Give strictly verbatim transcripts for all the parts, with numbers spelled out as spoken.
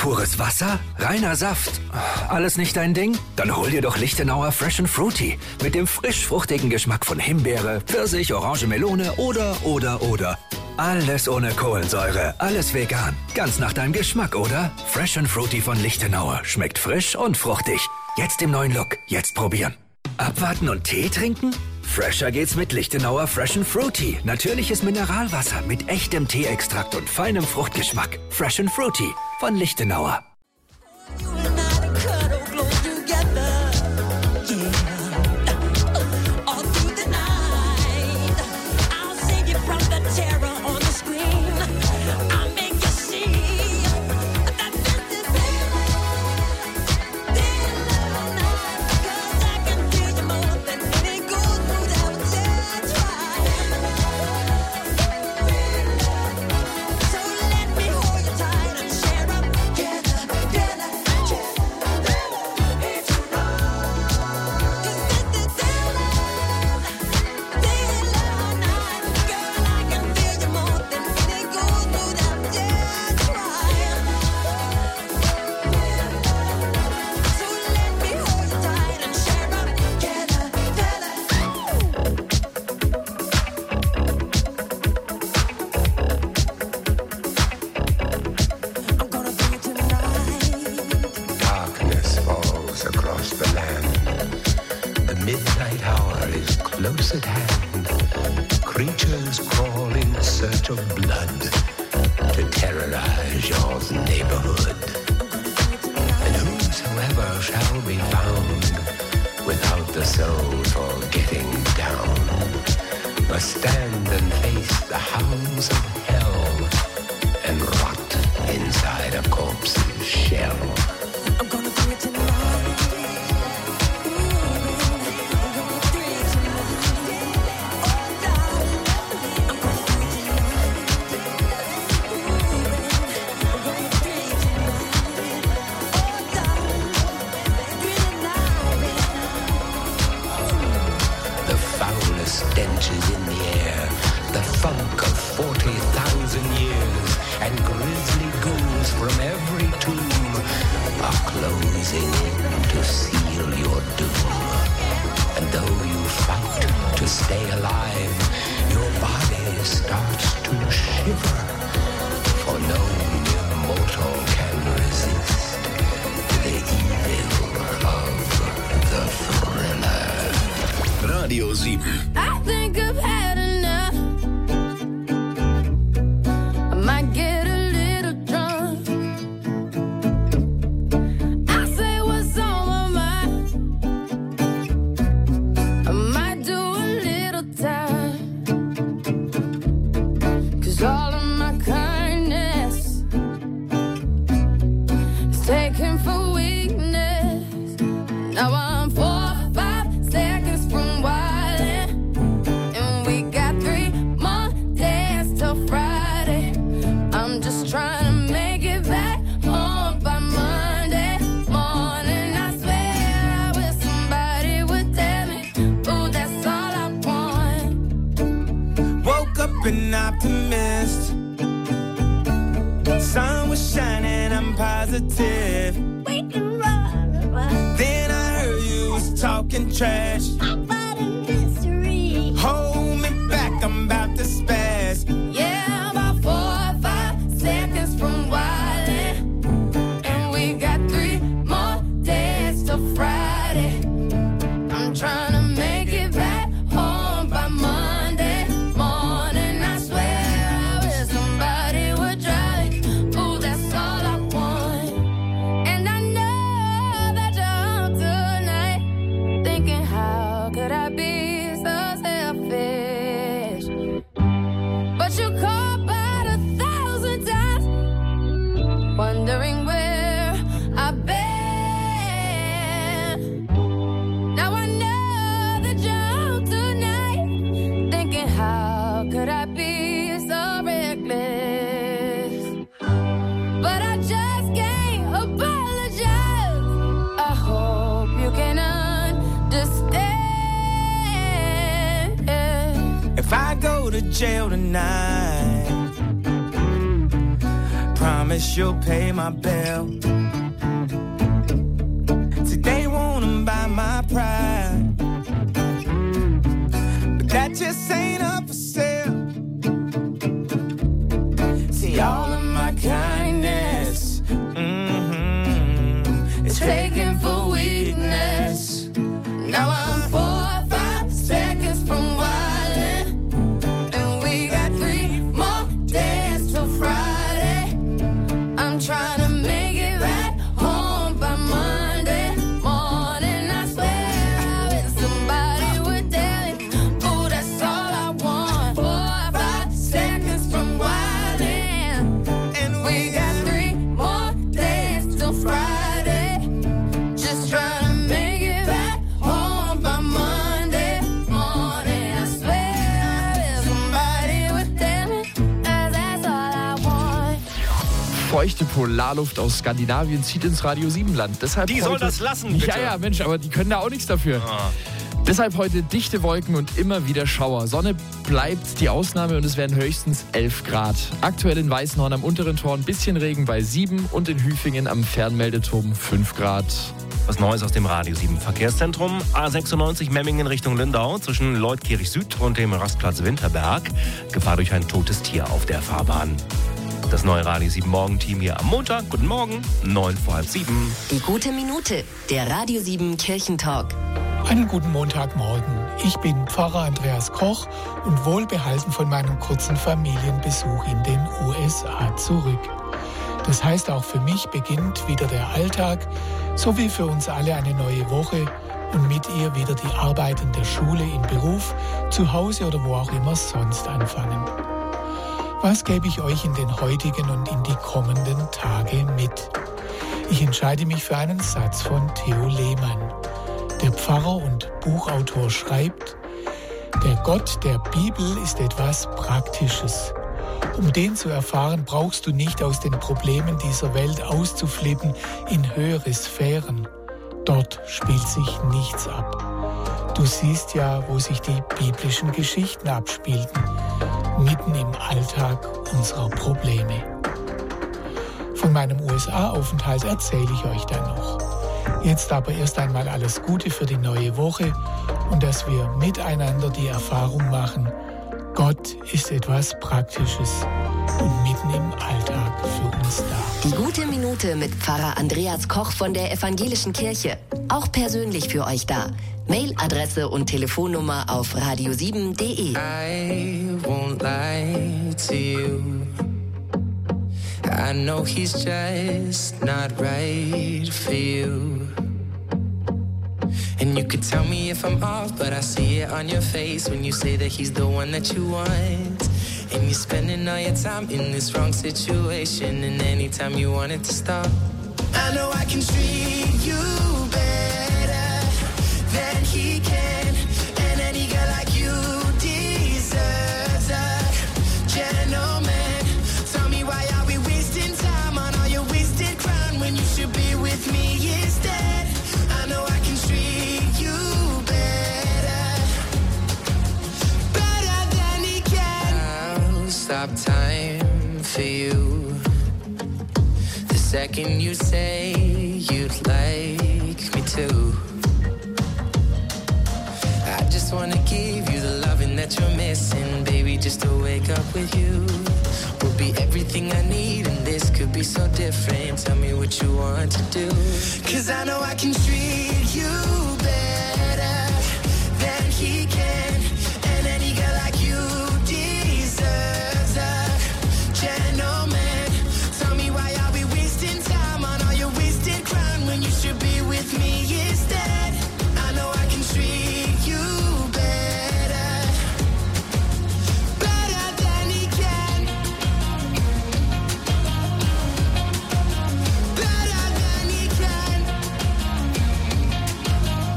Pures Wasser? Reiner Saft? Alles nicht dein Ding? Dann hol dir doch Lichtenauer Fresh and Fruity. Mit dem frisch-fruchtigen Geschmack von Himbeere, Pfirsich, Orange, Melone oder, oder, oder. Alles ohne Kohlensäure, alles vegan. Ganz nach deinem Geschmack, oder? Fresh and Fruity von Lichtenauer. Schmeckt frisch und fruchtig. Jetzt im neuen Look. Jetzt probieren. Abwarten und Tee trinken? Fresher geht's mit Lichtenauer Fresh and Fruity. Natürliches Mineralwasser mit echtem Teeextrakt und feinem Fruchtgeschmack. Fresh and Fruity von Lichtenauer. Radio sieben. I think I've had enough. I might get a little drunk. I say what's on my mind. I might do a little time. 'Cause all of my kindness is taken for weakness. Now I'm four or five seconds from wildin', and we got three more days till Friday. I'm just trying to make it back home by Monday morning. I swear I wish somebody would tell me, ooh, that's all I want. Woke up an optimist. Sun was shining, I'm positive. We can run, run. Then I heard you was talking trash. I'm fighting mystery. Hold me back, I'm about to spaz. Yeah, about four or five seconds from wildin', and we got three more days till Friday. I'm trying to make it back home by Monday morning. I swear I wish somebody would try it. Ooh, that's all I want. And I know that you're up tonight, thinking how could I be so selfish? But you called about a thousand times, wondering where I've been. Now I know that you're out tonight, thinking how could I be so reckless? But I just can't apologize. I hope you can understand. If I go to jail tonight, promise promise you'll pay my bill. See, they wanna buy my pride, but that just ain't up for sale. See, all of my kindness, mm-hmm, it's taken for weakness. Now I'm four or five seconds from wildin', and we got three more days till Friday. I'm trying to make it right home by Monday morning. I swear I wish somebody would tell me, oh, that's all I want. Four or five seconds from wildin', and we got three more days till Friday. Just trying to make it right home by Monday morning. I swear I wish somebody would tell me, 'cause that's all I want. Feuchte Polarluft aus Skandinavien zieht ins Radio sieben Land. Deshalb Die heute, soll das lassen, bitte. Ja, ja, Mensch, aber die können da auch nichts dafür. Ah. Deshalb heute dichte Wolken und immer wieder Schauer. Sonne bleibt die Ausnahme und es werden höchstens elf Grad. Aktuell in Weißenhorn am unteren Tor ein bisschen Regen bei sieben und in Hüfingen am Fernmeldeturm fünf Grad. Was Neues aus dem Radio sieben Verkehrszentrum. A sechsundneunzig Memmingen Richtung Lindau zwischen Leutkirch Süd und dem Rastplatz Winterberg. Gefahr durch ein totes Tier auf der Fahrbahn. Das neue Radio sieben Morgenteam hier am Montag. Guten Morgen, neun vor halb sieben. Die gute Minute, der Radio sieben Kirchentalk. Einen guten Montagmorgen. Ich bin Pfarrer Andreas Koch und wohlbehalten von meinem kurzen Familienbesuch in den U S A zurück. Das heißt, auch für mich beginnt wieder der Alltag, so wie für uns alle eine neue Woche und mit ihr wieder die Arbeit in der Schule, im Beruf, zu Hause oder wo auch immer sonst anfangen. Was gebe ich euch in den heutigen und in die kommenden Tage mit? Ich entscheide mich für einen Satz von Theo Lehmann. Der Pfarrer und Buchautor schreibt: Der Gott der Bibel ist etwas Praktisches. Um den zu erfahren, brauchst du nicht aus den Problemen dieser Welt auszuflippen in höhere Sphären. Dort spielt sich nichts ab. Du siehst ja, wo sich die biblischen Geschichten abspielten, mitten im Alltag unserer Probleme. Von meinem U S A-Aufenthalt erzähle ich euch dann noch. Jetzt aber erst einmal alles Gute für die neue Woche und dass wir miteinander die Erfahrung machen, Gott ist etwas Praktisches und mitten im Alltag für uns da. Die gute Minute mit Pfarrer Andreas Koch von der Evangelischen Kirche. Auch persönlich für euch da. Mailadresse und Telefonnummer auf radio sieben punkt de. I won't lie to you. I know he's just not right for you. And you could tell me if I'm off, but I see it on your face when you say that he's the one that you want. And you're spending all your time in this wrong situation, and anytime you want it to stop, I know I can treat you better than he can. And any girl like you deserves a gentleman. Tell me, why are we wasting time on all your wasted crown when you should be with me instead? I know I can treat you better, better than he can. I'll stop time for you the second you say you'd like me to. I just wanna give you the loving that you're missing, baby, just to wake up with you will be everything I need, and this could be so different. Tell me what you want to do, 'cause I know I can treat you better than he can. And any girl like you deserves a gentleman. Tell me, why are we wasting time on all your wasted crown when you should be with me instead? I know I can treat you better, better than he can, better than he can.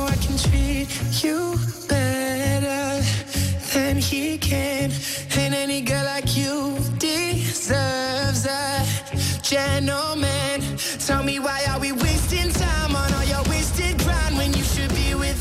know I can treat you better than he can. And any girl like you deserves a gentleman. Tell me, why are we wasting